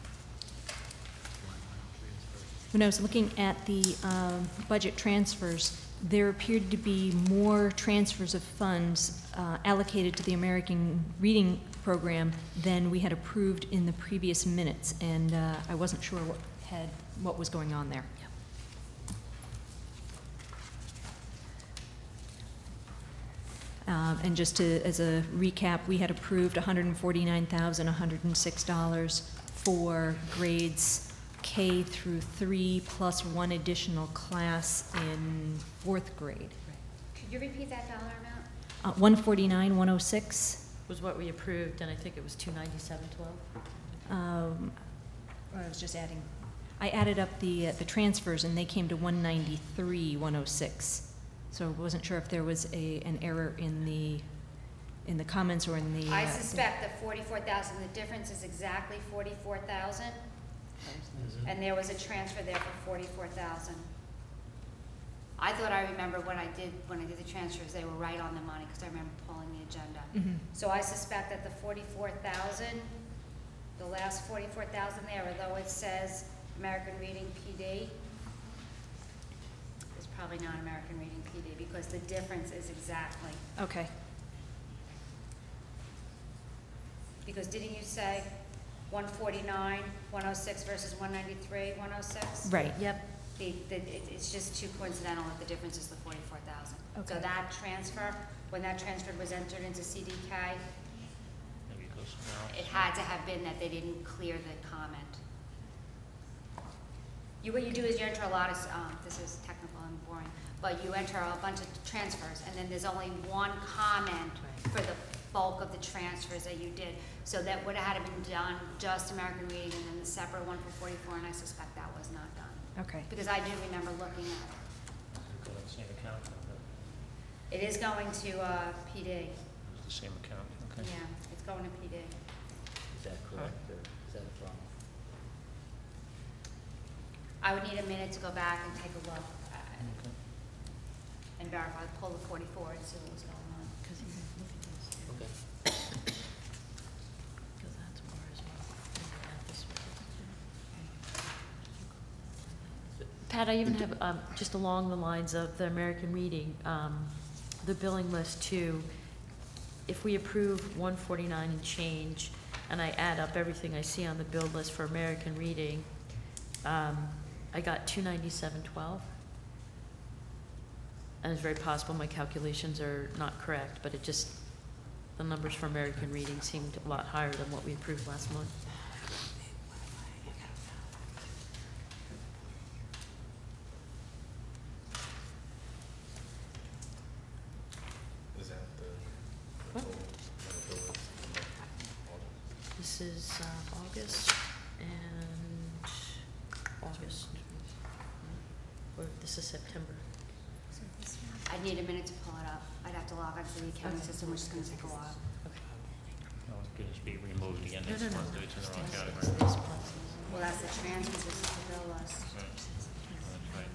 When I was looking at the um, budget transfers, there appeared to be more transfers of funds uh, allocated to the American Reading Program than we had approved in the previous minutes, and uh, I wasn't sure what had, what was going on there. Um, And just to, as a recap, we had approved one hundred forty-nine thousand, one hundred six dollars for grades K through three, plus one additional class in fourth grade. Could you repeat that dollar amount? Uh, one forty-nine, one oh six. Was what we approved, and I think it was two ninety-seven twelve. Um, I was just adding, I added up the, uh, the transfers, and they came to one ninety-three, one oh six. So I wasn't sure if there was a, an error in the, in the comments or in the. I uh, suspect that forty-four thousand, the difference is exactly forty-four thousand, and there was a transfer there for forty-four thousand. I thought I remembered when I did, when I did the transfers, they were right on the money, because I remember pulling the agenda. Mhm. So I suspect that the forty-four thousand, the last forty-four thousand there, although it says American Reading P D, is probably not American Reading P D, because the difference is exactly. Okay. Because didn't you say one forty-nine, one oh six versus one ninety-three, one oh six? Right. Yep, The, the, it, it's just too coincidental that the difference is the forty-four thousand. So Okay. that transfer, when that transfer was entered into C D K, Maybe it goes somewhere else. it had to have been that they didn't clear the comment. You, what you do is you enter a lot of, s- um, this is technical and boring, but you enter a bunch of transfers, and then there's only one comment for the bulk of the transfers that you did. So that would have had to been done, just American Reading, and then the separate one for forty-four, and I suspect that was not done. Okay. Because I do remember looking at it. Go to the same account, number. It is going to, uh, P D. It's the same account, okay. Yeah, it's going to P D. Is that correct, or is that a problem? I would need a minute to go back and take a look at it Okay. and verify, pull the forty-four and see what was going on. because you look at this, Okay. because that's more as well. Look at this one. Pat, I even have, um, just along the lines of the American Reading, um, the billing list too. If we approve one forty-nine and change, and I add up everything I see on the bill list for American Reading, um, I got two ninety-seven twelve. And it's very possible my calculations are not correct, but it just, the numbers for American Reading seemed a lot higher than what we approved last month. Is that the, What? This is uh, August and August. Or this is September. I'd need a minute to pull it up. I'd have to log onto the accounting Okay. system, which is gonna take a while. No, it could just be removed again No, next no, no. month, it's in the wrong This- category. this plus- Well, that's the transfers, this is the bill list. Right. That's right.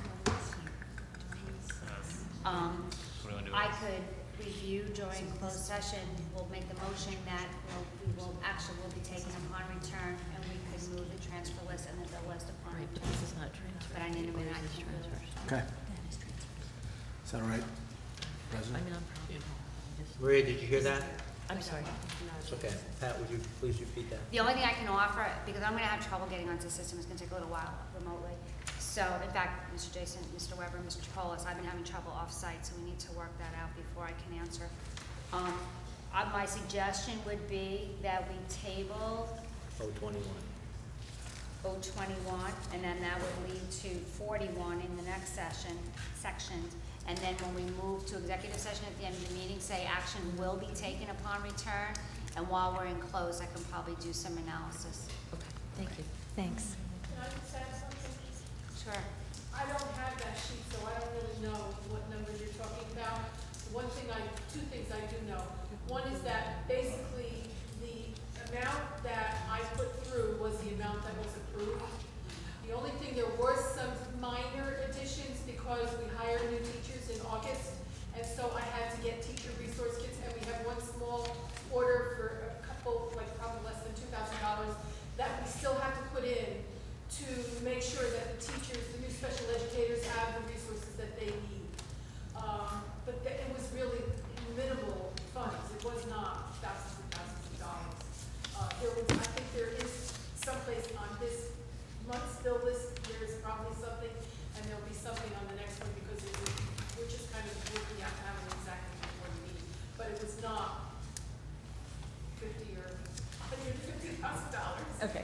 Um, What do you want to do? I could review during closed session, we'll make the motion that we'll, we will, action will be taken upon return, and we could move the transfer list and the bill list upon Right, but return. this is not transfer. But I need a minute, I This is can do it. transfers. Okay. Is that all right, I President? mean, I'm probably wrong. I just- Maria, did you hear that? I'm sorry. It's okay. Pat, would you please repeat that? The only thing I can offer, because I'm gonna have trouble getting onto the system, it's gonna take a little while remotely. So, in fact, Mister Jason, Mister Weber, Mister Chipolis, I've been having trouble off-site, so we need to work that out before I can answer. Um, uh, my suggestion would be that we table Oh, twenty-one. O twenty-one, and then that would lead to forty-one in the next session, sections. And then when we move to executive session at the end of the meeting, say action will be taken upon return. And while we're in close, I can probably do some analysis. Okay, thank you. Thanks. Can I just add something? Sure. I don't have that sheet, so I don't really know what numbers you're talking about. The one thing I teachers, the new special educators have the resources that they need. Um, but th- it was really minimal funds. It was not thousands and thousands of dollars. Uh, there was, I think there is someplace on this month's bill list, there is probably something, and there'll be something on the next one because it was, we're just kind of working out how many exactly before the meeting. But it was not fifty or hundred fifty thousand dollars. Okay.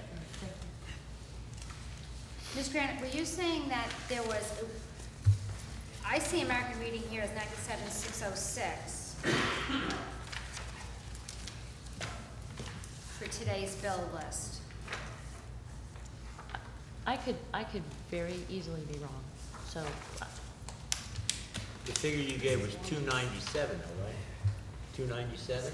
Miz Grant, were you saying that there was, I see American Reading here as ninety-seven six oh six for today's bill list. I could, I could very easily be wrong, so, uh, The figure you gave was two ninety-seven, though, right? Two ninety-seven?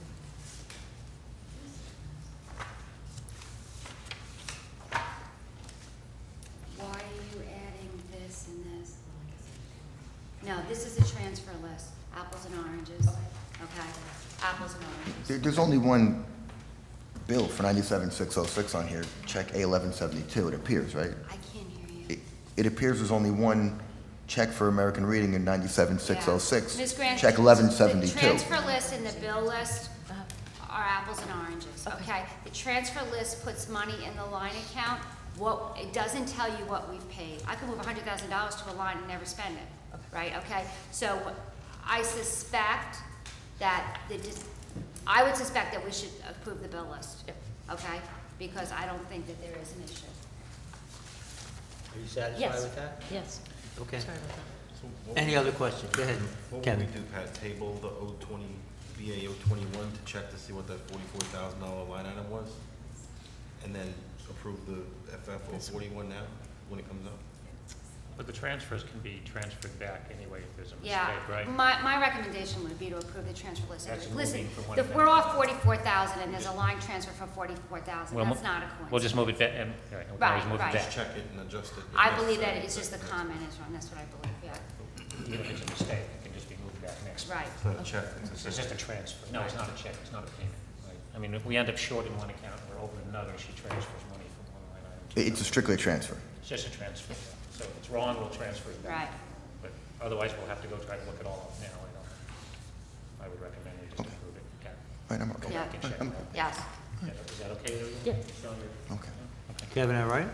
Why are you adding this and this? No, this is a transfer list, apples and oranges, okay? Apples and oranges. There, there's only one bill for ninety-seven six oh six on here, check A eleven seventy-two, it appears, right? I can't hear you. It, it appears there's only one check for American Reading in ninety-seven six oh six. Miz Grant, Check the- eleven seventy-two. The transfer list and the bill list are apples and oranges, okay? The transfer list puts money in the line account. What, it doesn't tell you what we've paid. I could move a hundred thousand dollars to a line and never spend it, right, okay? So I suspect that the, dis- I would suspect that we should approve the bill list, okay? Because I don't think that there is an issue. Are you satisfied Yes. with that? yes, Okay. sorry about that. So what Any would- other questions? Go ahead, What would Kevin. we do, Pat? Table the O twenty, B A O twenty-one to check to see what that forty-four thousand dollar line item was? And then approve the F F O forty-one now, when it comes up? But the transfers can be transferred back anyway if there's a Yeah, mistake, right? my, my recommendation would be to approve the transfer list. That's Listen, moving from one the- account we're to off forty-four thousand and there's a line transfer for forty-four thousand, Well, that's mo- not a coincidence. We'll just move it back, and, all right, we'll always Right, move right. it Just back. check it and adjust it. if I believe that necessary. it's just the comment is wrong, that's what I believe, yeah, Even if it's a mistake, it can just be moved back next. right. It's not a check, it's a It's just a transfer. No, it's not a check, it's not a payment, right? I mean, if we end up short in one account, we're over in another, she transfers money from one line item to It- It's a strictly a transfer. It's just a transfer, yeah. So if it's wrong, we'll transfer it back. Right. But otherwise, we'll have to go try to look it all up now, I don't. I would recommend we just approve it. Yeah. Right, I'm Go okay. back and check it I'm- out. Yes. Yeah, Is that okay with Yeah. you? Sean, you're- Okay. Kevin, all right?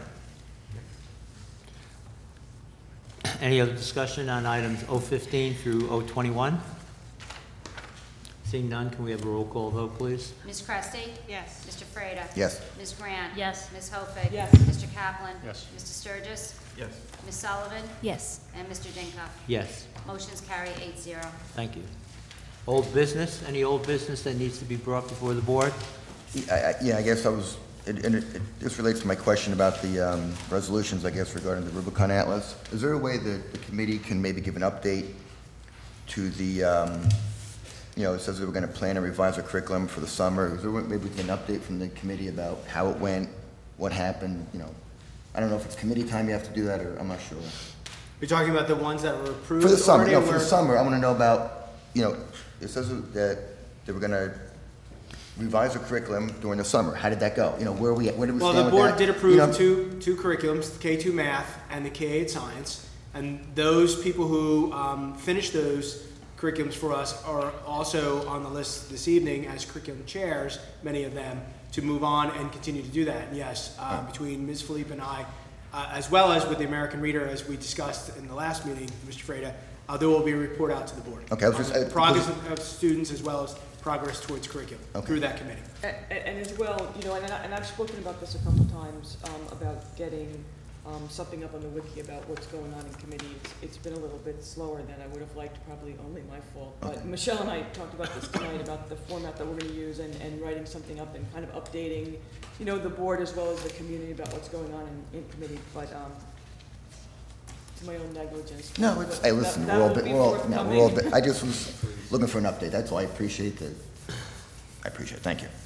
Any other discussion on items O fifteen through O twenty-one? Seeing none, can we have a roll call vote, please? Miz Cresty? Yes. Mister Freda? Yes. Miz Grant? Yes. Miz Hofe? Yes. Mister Kaplan? Yes. Mister Sturgis? Yes. Miz Sullivan? Yes. And Mister Dinkoff? Yes, Motion's carry eight zero. thank you. Old business, any old business that needs to be brought before the board? I- I- Yeah, I guess I was, and and it- it- this relates to my question about the um, resolutions, I guess, regarding the Rubicon Atlas. Is there a way that the committee can maybe give an update to the, um, you know, it says we were going to plan and revise our curriculum for the summer. Is there a way maybe we can get an update from the committee about how it went, what happened, you know? I don't know if it's committee time you have to do that, or I'm not sure. You're talking about the ones that were approved For the summer, already, no, or for the where- summer, I want to know about, you know, it says that they were going to revise the curriculum during the summer. How did that go? You know, where we, where did we Well, stand the with that? board did You know, approve two, two curriculums, the K two math and the K eight science. And those people who um, finished those curriculums for us are also on the list this evening as curriculum chairs, many of them, to move on and continue to do that. And yes, uh, between Miz Philippe and I, uh, as well as with the American Reader, as we discussed in the last meeting, Mister Freda, uh, there will be a report out to the board. Okay, I was just- on the uh, Progress of students as well as progress towards curriculum Okay. through that committee. And, and as well, you know, and, I, and I've spoken about this a couple times, um, about getting, um, something up on the wiki about what's going on in committee. It's, it's been a little bit slower than I would have liked, probably only my fault. But Okay. Michelle and I talked about this tonight, about the format that we're gonna use and, and writing something up and kind of updating, you know, the board as well as the community about what's going on in, in committee, but, um, to my own negligence. No, it's, hey, listen, That- we're all, that will bit- be we're all, no, we're all, forthcoming. bit- I just was looking for an update, that's all. I appreciate the, I appreciate it, thank you.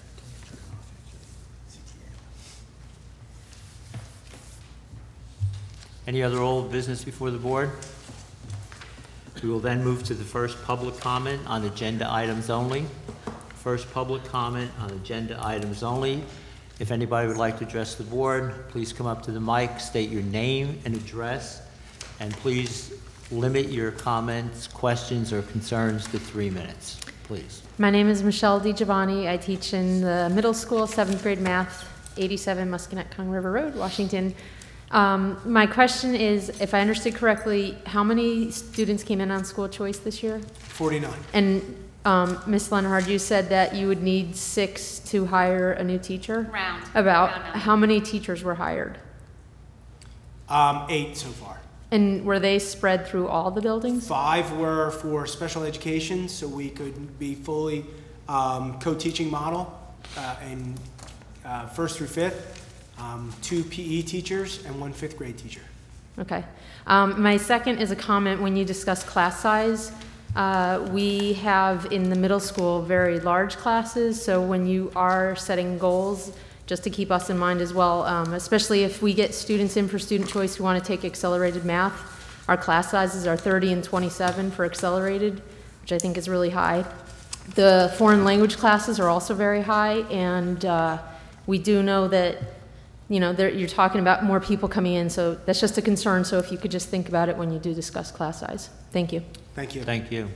Any other old business before the board? We will then move to the first public comment on agenda items only. First public comment on agenda items only If anybody would like to address the board, please come up to the mic, state your name and address, and please limit your comments, questions, or concerns to three minutes, please. My name is Michelle DiGiovanni. I teach in the middle school, seventh grade math, eighty-seven Muscatine Kong River Road, Washington. Um, my question is, if I understood correctly, how many students came in on school choice this year? forty-nine. And um, Miz Lenhard, you said that you would need six to hire a new teacher? Round. About Round number. how many teachers were hired? Um, eight so far. And were they spread through all the buildings? Five were for special education, so we could be fully um, co-teaching model uh, in uh, first through fifth, um, two P E teachers and one fifth grade teacher. Okay. Um, my second is a comment when you discuss class size. Uh, we have in the middle school very large classes, so when you are setting goals, just to keep us in mind as well, um, especially if we get students in for student choice who want to take accelerated math, our class sizes are thirty and twenty-seven for accelerated, which I think is really high. The foreign language classes are also very high, and uh, we do know that, you know, there, you're talking about more people coming in, so that's just a concern, so if you could just think about it when you do discuss class size. Thank you. Thank you. Thank you.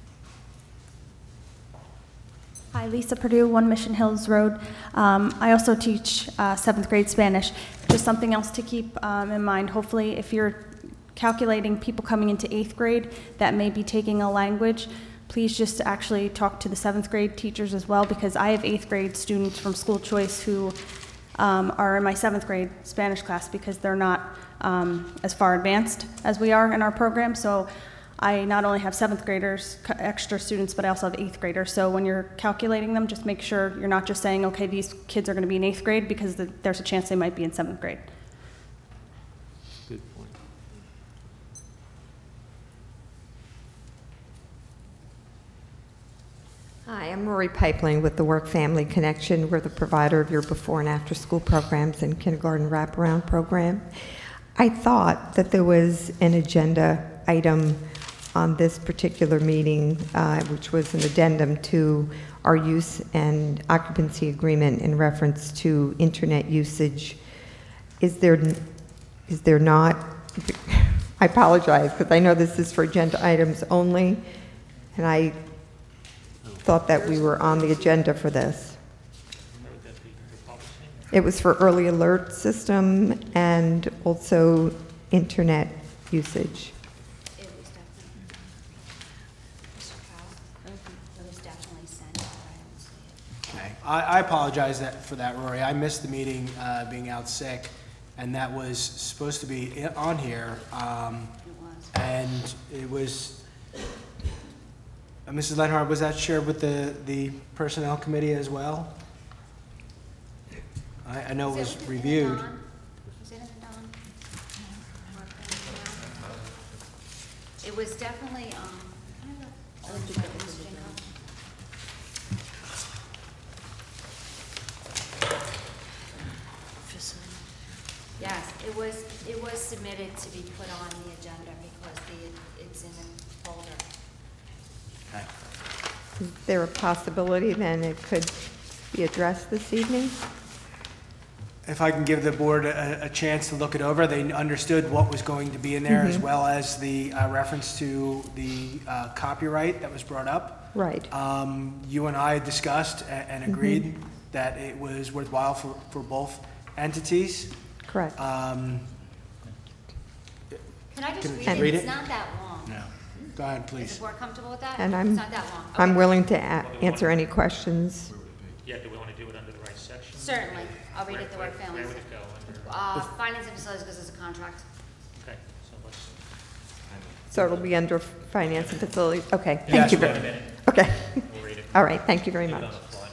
Hi, Lisa Purdue, One Mission Hills Road. Um, I also teach uh, seventh grade Spanish. Just something else to keep um, in mind. Hopefully, if you're calculating people coming into eighth grade that may be taking a language, please just actually talk to the seventh grade teachers as well, because I have eighth grade students from school choice who um, are in my seventh grade Spanish class because they're not um, as far advanced as we are in our program. So I not only have seventh graders, c- extra students, but I also have eighth graders. So when you're calculating them, just make sure you're not just saying, okay, these kids are going to be in eighth grade, because the, there's a chance they might be in seventh grade. Good point. Hi, I'm Rory Pipeline with the Work Family Connection. We're the provider of your before and after school programs and kindergarten wraparound program. I thought that there was an agenda item on this particular meeting, uh, which was an addendum to our use and occupancy agreement in reference to internet usage. Is there, is there not? I apologize, because I know this is for agenda items only, and I thought that we were on the agenda for this. It was for early alert system and also internet usage. It was definitely, Mister Carroll, it was definitely sent, but I don't see it. Okay. I, I apologize that, for that, Rory. I missed the meeting uh, being out sick, and that was supposed to be i- on here. Um, It was. and it was, uh, Missus Lenhart, was that shared with the, the Personnel Committee as well? I, I know it was in the reviewed. Dawn? Was it in the Dawn? Work in the Dawn? It was definitely, um, I don't know. Oh, did that was Jingle. Yes, it was, it was submitted to be put on the agenda because the, it's in the folder. Okay. Is there a possibility then it could be addressed this evening? If I can give the board a, a chance to look it over, they understood what was going to be in there, as well as the uh, reference to the uh, copyright that was brought up. Right. Um, You and I discussed a- and agreed that it was worthwhile for, for both entities. Correct. Um, Can I just Can read I it? read It's it? not that long. No. Go ahead, Is please. the board comfortable with that? And I'm- It's not that long. I'm Okay. willing to a- answer any questions. Yeah, do we want to do it under the right section? Certainly. I'll read it the Where- work families. Where would it go? Under, Uh, finance and facilities because it's a contract. okay, so let's. So it'll be under finance and facilities? Okay, Yes, thank you Wait a very, minute, okay. we'll read it. All right, thank you very Leave it much. on the fly.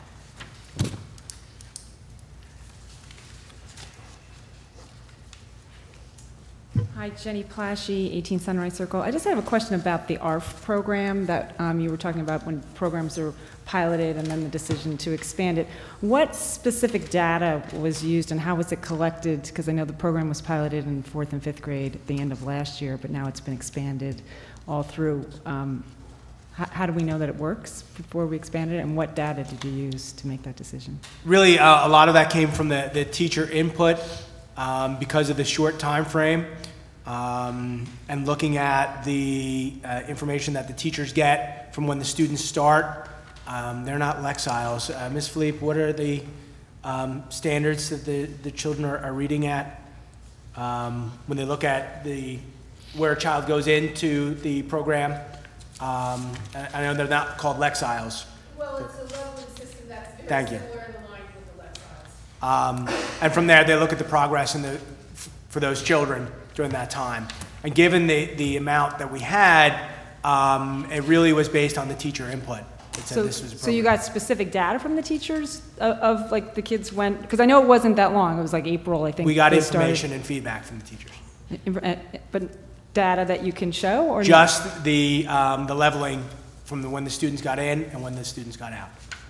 Hi, Jenny Plashy, eighteen Sunrise Circle. I just have a question about the A R F program that um, you were talking about when programs are piloted and then the decision to expand it. What specific data was used and how was it collected? Because I know the program was piloted in fourth and fifth grade at the end of last year, but now it's been expanded all through. Um, How, how do we know that it works before we expanded it, and what data did you use to make that decision? Really, uh, a lot of that came from the, the teacher input um, because of the short time frame, um, and looking at the uh, information that the teachers get from when the students start. Um, they're not Lexiles. Uh, Miz Philippe, what are the um, standards that the, the children are, are reading at um, when they look at the where a child goes into the program? Um, I, I know they're not called Lexiles. Well, it's a leveling system that's very Thank you. similar in line with the Lexiles. Um, and from there, they look at the progress in the, for those children during that time. And given the, the amount that we had, um, it really was based on the teacher input. It said So, this was so you appropriate. got specific data from the teachers of, of like the kids went, because I know it wasn't that long, it was like April, I think. We got they started. information and feedback from the teachers. Uh, But data that you can show, or? no? Just the, um, the leveling from the, when the students got in and when the students got out.